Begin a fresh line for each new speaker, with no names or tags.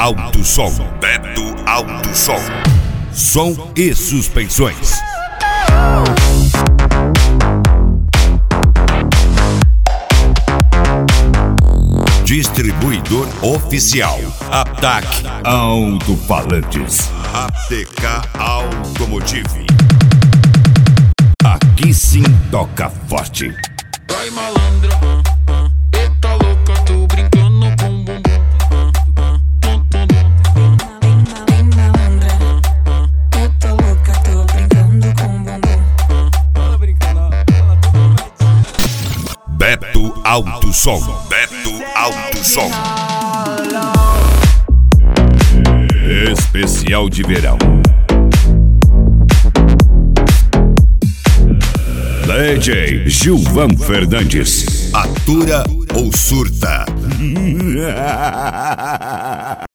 Alto Som. Beto Alto Som. Som e suspensões. Distribuidor oficial. Ataque Alto-Falantes. ATK Automotive. Aqui sim toca forte.
Vai malandra, eita louca, tô brincando com bumbum.
Vem malandra, eita louca, tô brincando com bumbum.
Beto Alto Som. Beto Alto Som. Especial de verão. DJ Gilvan Fernandes. Atura ou surta?